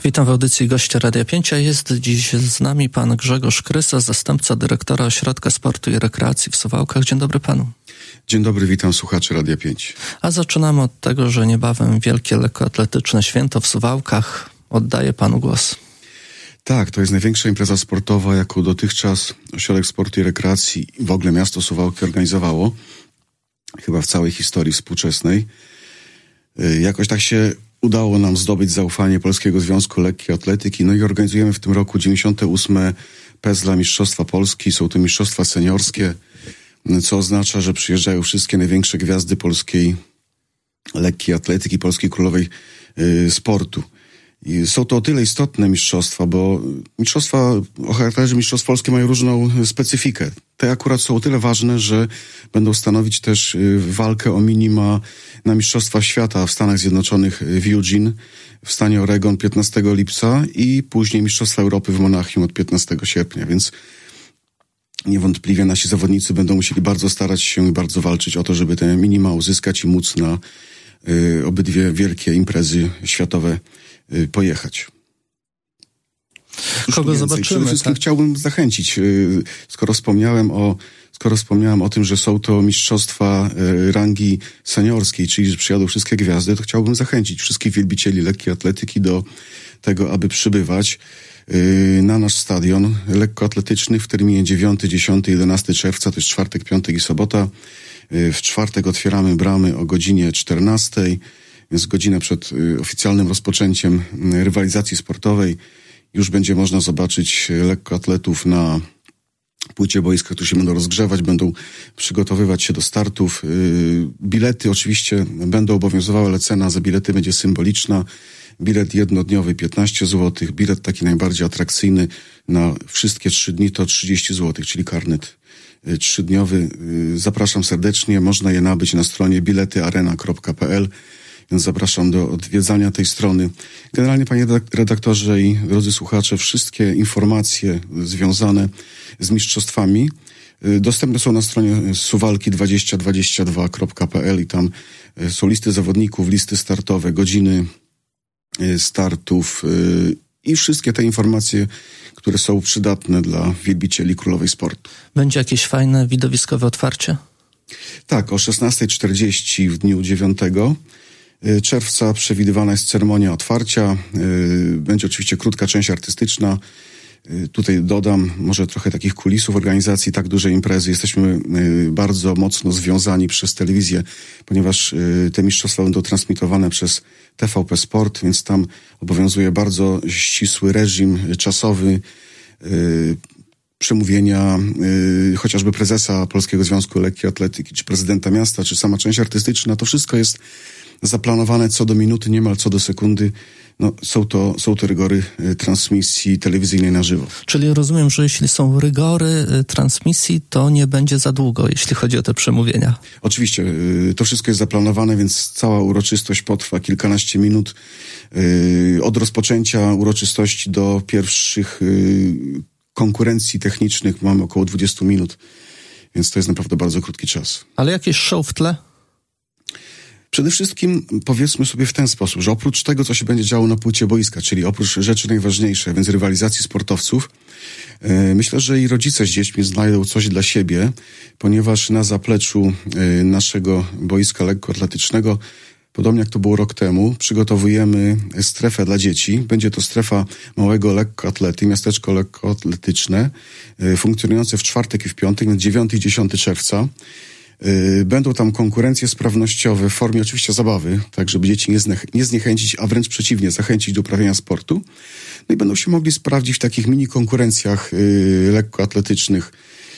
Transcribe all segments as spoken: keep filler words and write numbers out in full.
Witam w audycji gościa Radia pięć, a jest dziś z nami pan Grzegorz Krysa, zastępca dyrektora Ośrodka Sportu i Rekreacji w Suwałkach. Dzień dobry panu. Dzień dobry, witam słuchaczy Radia pięć. A zaczynamy od tego, że niebawem wielkie lekkoatletyczne święto w Suwałkach. Oddaję panu głos. Tak, to jest największa impreza sportowa, jaką dotychczas Ośrodek Sportu i Rekreacji i w ogóle miasto Suwałki organizowało. Chyba w całej historii współczesnej. Jakoś tak się udało nam zdobyć zaufanie Polskiego Związku Lekkiej Atletyki. No i organizujemy w tym roku dziewięćdziesiąte ósme PESLA Mistrzostwa Polski. Są to mistrzostwa seniorskie, co oznacza, że przyjeżdżają wszystkie największe gwiazdy polskiej lekkiej atletyki, polskiej królowej y, sportu. I są to o tyle istotne mistrzostwa, bo mistrzostwa o charakterze mistrzostw polskie mają różną specyfikę. Te akurat są o tyle ważne, że będą stanowić też walkę o minima na Mistrzostwa Świata w Stanach Zjednoczonych w Eugene, w stanie Oregon piętnastego lipca i później Mistrzostwa Europy w Monachium od piętnastego sierpnia, więc niewątpliwie nasi zawodnicy będą musieli bardzo starać się i bardzo walczyć o to, żeby te minima uzyskać i móc na y, obydwie wielkie imprezy światowe y, pojechać. Cóż Kogo zobaczymy? Przede wszystkim tak? chciałbym zachęcić, y, skoro wspomniałem o skoro wspomniałem o tym, że są to mistrzostwa y, rangi seniorskiej, czyli że przyjadą wszystkie gwiazdy, to chciałbym zachęcić wszystkich wielbicieli lekkiej atletyki do tego, aby przybywać na nasz stadion lekkoatletyczny w terminie dziewiątego, dziesiątego, jedenastego czerwca, to jest czwartek, piątek i sobota. W czwartek otwieramy bramy o godzinie czternastej, więc godzinę przed oficjalnym rozpoczęciem rywalizacji sportowej. Już będzie można zobaczyć lekkoatletów na płycie boiska, którzy się będą rozgrzewać, będą przygotowywać się do startów. Bilety oczywiście będą obowiązywały, ale cena za bilety będzie symboliczna. Bilet jednodniowy piętnaście złotych, bilet taki najbardziej atrakcyjny na wszystkie trzy dni to trzydzieści złotych, czyli karnet trzydniowy. Zapraszam serdecznie, można je nabyć na stronie bilety arena kropka p l, więc zapraszam do odwiedzania tej strony. Generalnie, panie redaktorze i drodzy słuchacze, wszystkie informacje związane z mistrzostwami dostępne są na stronie suwalki dwadzieścia dwadzieścia dwa kropka p l i tam są listy zawodników, listy startowe, godziny startów yy, i wszystkie te informacje, które są przydatne dla wielbicieli królowej sportu. Będzie jakieś fajne widowiskowe otwarcie? Tak, o szesnasta czterdzieści w dniu dziewiątego czerwca przewidywana jest ceremonia otwarcia. Yy, będzie oczywiście krótka część artystyczna. Yy, tutaj dodam może trochę takich kulisów organizacji tak dużej imprezy. Jesteśmy yy, bardzo mocno związani przez telewizję, ponieważ yy, te mistrzostwa będą transmitowane przez T V P Sport, więc tam obowiązuje bardzo ścisły reżim czasowy, yy, przemówienia yy, chociażby prezesa Polskiego Związku Lekkiej Atletyki, czy prezydenta miasta, czy sama część artystyczna. To wszystko jest zaplanowane co do minuty, niemal co do sekundy. No, są to, są to rygory y, transmisji telewizyjnej na żywo. Czyli rozumiem, że jeśli są rygory y, transmisji, to nie będzie za długo, jeśli chodzi o te przemówienia. Oczywiście, y, to wszystko jest zaplanowane, więc cała uroczystość potrwa kilkanaście minut. Y, od rozpoczęcia uroczystości do pierwszych y, konkurencji technicznych mamy około dwadzieścia minut, więc to jest naprawdę bardzo krótki czas. Ale jakieś show w tle? Przede wszystkim powiedzmy sobie w ten sposób, że oprócz tego, co się będzie działo na płycie boiska, czyli oprócz rzeczy najważniejszych, więc rywalizacji sportowców, yy, myślę, że i rodzice z dziećmi znajdą coś dla siebie, ponieważ na zapleczu yy, naszego boiska lekkoatletycznego, podobnie jak to było rok temu, przygotowujemy strefę dla dzieci. Będzie to strefa małego lekkoatlety, miasteczko lekkoatletyczne, yy, funkcjonujące w czwartek i w piątek, więc dziewiątego i dziesiątego czerwca. Będą tam konkurencje sprawnościowe w formie oczywiście zabawy, tak żeby dzieci nie, zne- nie zniechęcić, a wręcz przeciwnie, zachęcić do uprawiania sportu. No i będą się mogli sprawdzić w takich mini konkurencjach yy, lekkoatletycznych.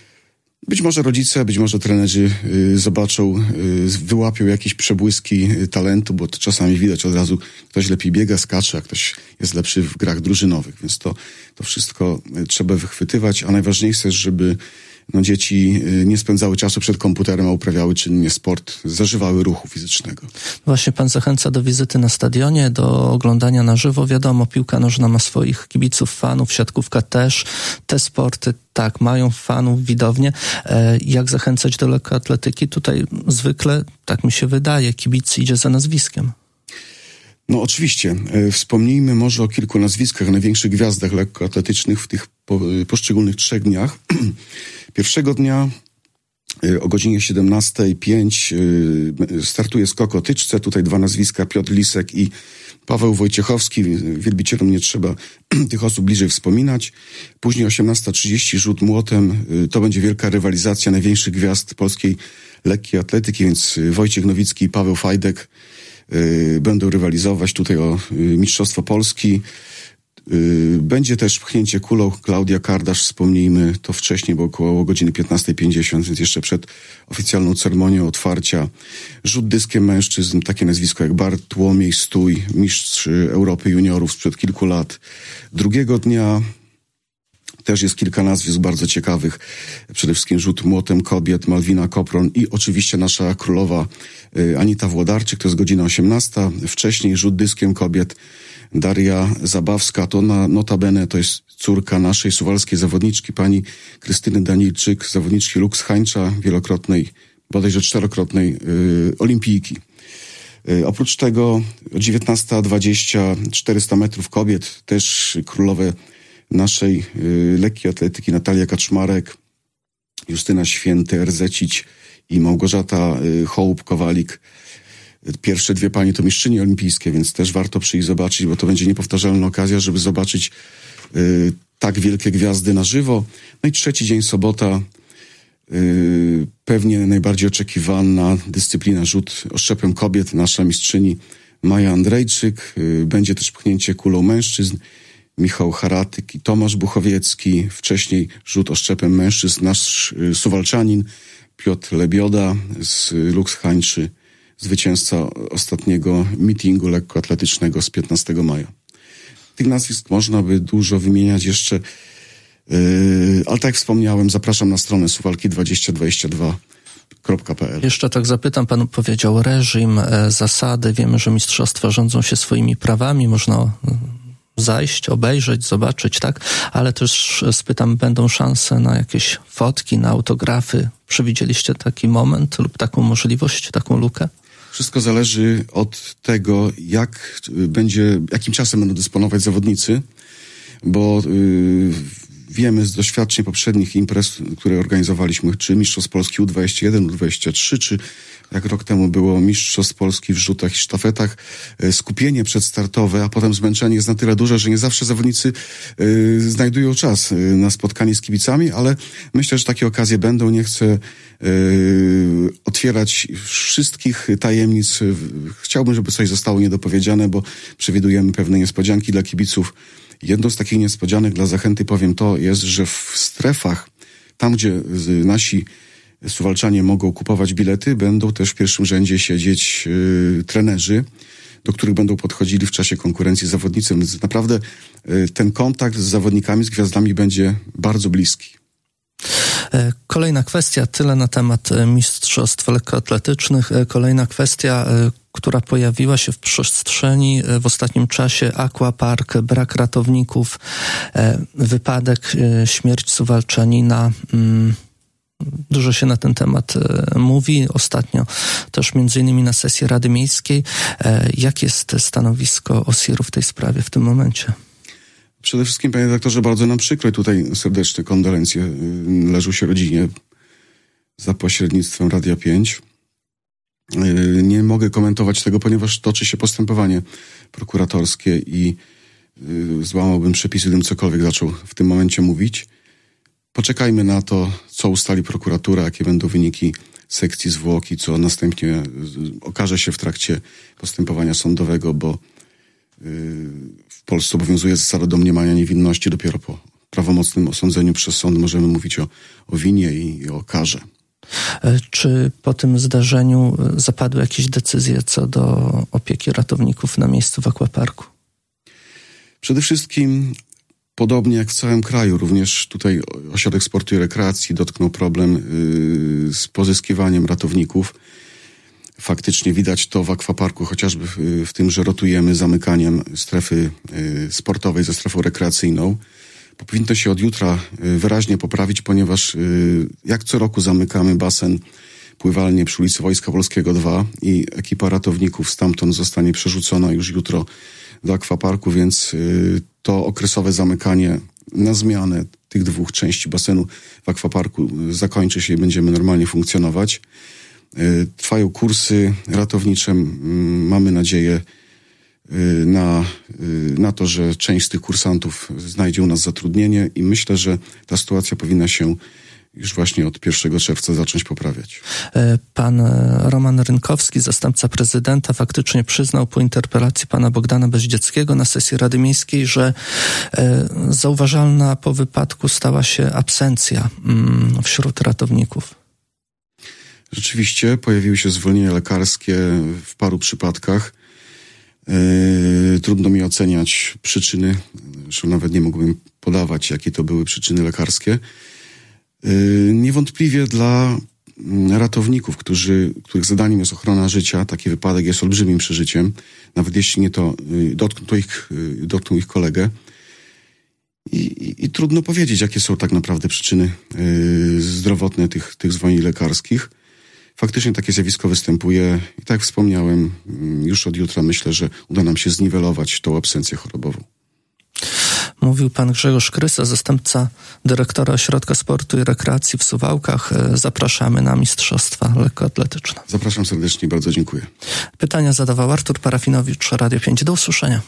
Być może rodzice, być może trenerzy yy, zobaczą, yy, wyłapią jakieś przebłyski yy, talentu, bo to czasami widać od razu, ktoś lepiej biega, skacze, a ktoś jest lepszy w grach drużynowych, więc to, to wszystko yy, trzeba wychwytywać, a najważniejsze jest, żeby no, dzieci nie spędzały czasu przed komputerem, a uprawiały czynnie sport, zażywały ruchu fizycznego. Właśnie pan zachęca do wizyty na stadionie, do oglądania na żywo. Wiadomo, piłka nożna ma swoich kibiców, fanów, siatkówka też. Te sporty, tak, mają fanów, widownię. Jak zachęcać do lekkoatletyki? Tutaj zwykle, tak mi się wydaje, kibic idzie za nazwiskiem. No oczywiście. Wspomnijmy może o kilku nazwiskach, największych gwiazdach lekkoatletycznych w tych po, poszczególnych trzech dniach. Pierwszego dnia o godzinie siedemnasta pięć startuje skok o tyczce. Tutaj dwa nazwiska, Piotr Lisek i Paweł Wojciechowski. Wielbicielom nie trzeba tych osób bliżej wspominać. Później osiemnasta trzydzieści rzut młotem. To będzie wielka rywalizacja największych gwiazd polskiej lekkiej atletyki, więc Wojciech Nowicki i Paweł Fajdek będą rywalizować tutaj o Mistrzostwo Polski. Będzie też pchnięcie kulą. Klaudia Kardasz, wspomnijmy, to wcześniej, bo około godziny piętnasta pięćdziesiąt, więc jeszcze przed oficjalną ceremonią otwarcia. Rzut dyskiem mężczyzn, takie nazwisko jak Bartłomiej Stój, mistrz Europy juniorów sprzed kilku lat. Drugiego dnia też jest kilka nazwisk bardzo ciekawych. Przede wszystkim rzut młotem kobiet, Malwina Kopron i oczywiście nasza królowa Anita Włodarczyk, to jest godzina osiemnasta. Wcześniej rzut dyskiem kobiet Daria Zabawska, to na, notabene to jest córka naszej suwalskiej zawodniczki, pani Krystyny Danilczyk, zawodniczki Lux Hańcza, wielokrotnej, bodajże czterokrotnej yy, olimpijki. Yy, oprócz tego o dziewiętnasta dwadzieścia czterysta metrów kobiet, też królowe naszej yy, lekkiej atletyki Natalia Kaczmarek, Justyna Święty, Erzecić i Małgorzata yy, Hołub-Kowalik. Pierwsze dwie panie to mistrzynie olimpijskie, więc też warto przyjść zobaczyć, bo to będzie niepowtarzalna okazja, żeby zobaczyć y, tak wielkie gwiazdy na żywo. No i trzeci dzień, sobota, y, pewnie najbardziej oczekiwana dyscyplina rzut oszczepem kobiet. Nasza mistrzyni Maja Andrejczyk. Y, będzie też pchnięcie kulą mężczyzn. Michał Haratyk i Tomasz Buchowiecki. Wcześniej rzut oszczepem mężczyzn nasz y, Suwalczanin Piotr Lebioda z Lux Hańczy, zwycięzca ostatniego meetingu lekkoatletycznego z piętnastego maja. Tych nazwisk można by dużo wymieniać jeszcze, yy, ale tak jak wspomniałem, zapraszam na stronę suwalki dwadzieścia dwadzieścia dwa kropka p l. Jeszcze tak zapytam, pan powiedział reżim, e, zasady. Wiemy, że mistrzostwa rządzą się swoimi prawami, można zajść, obejrzeć, zobaczyć, tak? Ale też spytam, będą szanse na jakieś fotki, na autografy? Przewidzieliście taki moment lub taką możliwość, taką lukę? Wszystko zależy od tego, jak będzie, jakim czasem będą dysponować zawodnicy, bo yy, wiemy z doświadczeń poprzednich imprez, które organizowaliśmy, czy Mistrzostw Polski U dwadzieścia jeden, U dwadzieścia trzy, czy jak rok temu było Mistrzostw Polski w rzutach i sztafetach, skupienie przedstartowe, a potem zmęczenie jest na tyle duże, że nie zawsze zawodnicy y, znajdują czas y, na spotkanie z kibicami, ale myślę, że takie okazje będą. Nie chcę y, otwierać wszystkich tajemnic. Chciałbym, żeby coś zostało niedopowiedziane, bo przewidujemy pewne niespodzianki dla kibiców. Jedną z takich niespodzianek dla zachęty powiem to jest, że w strefach, tam gdzie nasi Suwalczanie mogą kupować bilety, będą też w pierwszym rzędzie siedzieć y, trenerzy, do których będą podchodzili w czasie konkurencji zawodnicy. Więc naprawdę y, ten kontakt z zawodnikami, z gwiazdami będzie bardzo bliski. Kolejna kwestia, tyle na temat mistrzostw lekkoatletycznych. Kolejna kwestia, która pojawiła się w przestrzeni w ostatnim czasie, aquapark, brak ratowników, wypadek, śmierć Suwalczanina. Dużo się na ten temat e, mówi. Ostatnio też między innymi na sesji Rady Miejskiej. E, jak jest stanowisko O S I R-u w tej sprawie w tym momencie? Przede wszystkim, panie redaktorze, bardzo nam przykro i tutaj serdeczne kondolencje leżą się rodzinie za pośrednictwem Radia pięć. E, nie mogę komentować tego, ponieważ toczy się postępowanie prokuratorskie i e, złamałbym przepisy, gdybym cokolwiek zaczął w tym momencie mówić. Poczekajmy na to, co ustali prokuratura, jakie będą wyniki sekcji zwłoki, co następnie okaże się w trakcie postępowania sądowego, bo w Polsce obowiązuje zasada domniemania niewinności. Dopiero po prawomocnym osądzeniu przez sąd możemy mówić o, o winie i, i o karze. Czy po tym zdarzeniu zapadły jakieś decyzje co do opieki ratowników na miejscu w aquaparku? Przede wszystkim podobnie jak w całym kraju, również tutaj Ośrodek Sportu i Rekreacji dotknął problem yy, z pozyskiwaniem ratowników. Faktycznie widać to w akwaparku, chociażby w, w tym, że rotujemy zamykaniem strefy yy, sportowej ze strefą rekreacyjną. Powinno się od jutra yy, wyraźnie poprawić, ponieważ yy, jak co roku zamykamy basen pływalnię przy ulicy Wojska Polskiego dwa i ekipa ratowników stamtąd zostanie przerzucona już jutro do akwaparku, więc to okresowe zamykanie na zmianę tych dwóch części basenu w akwaparku zakończy się i będziemy normalnie funkcjonować. Trwają kursy ratownicze. Mamy nadzieję na, na to, że część z tych kursantów znajdzie u nas zatrudnienie i myślę, że ta sytuacja powinna się już właśnie od pierwszego czerwca zacząć poprawiać. Pan Roman Rynkowski, zastępca prezydenta, faktycznie przyznał po interpelacji pana Bogdana Beździeckiego na sesji Rady Miejskiej, że zauważalna po wypadku stała się absencja wśród ratowników. Rzeczywiście pojawiły się zwolnienia lekarskie w paru przypadkach. Trudno mi oceniać przyczyny, zresztą nawet nie mógłbym podawać, jakie to były przyczyny lekarskie. Niewątpliwie dla ratowników, którzy, których zadaniem jest ochrona życia, taki wypadek jest olbrzymim przeżyciem, nawet jeśli nie to dotknął, to ich, dotknął ich kolegę. I, i, I trudno powiedzieć, jakie są tak naprawdę przyczyny zdrowotne tych, tych zwolnień lekarskich. Faktycznie takie zjawisko występuje i tak jak wspomniałem, już od jutra myślę, że uda nam się zniwelować tą absencję chorobową. Mówił pan Grzegorz Krysa, zastępca dyrektora Ośrodka Sportu i Rekreacji w Suwałkach. Zapraszamy na mistrzostwa lekkoatletyczne. Zapraszam serdecznie i bardzo dziękuję. Pytania zadawał Artur Parafinowicz, Radio pięć. Do usłyszenia.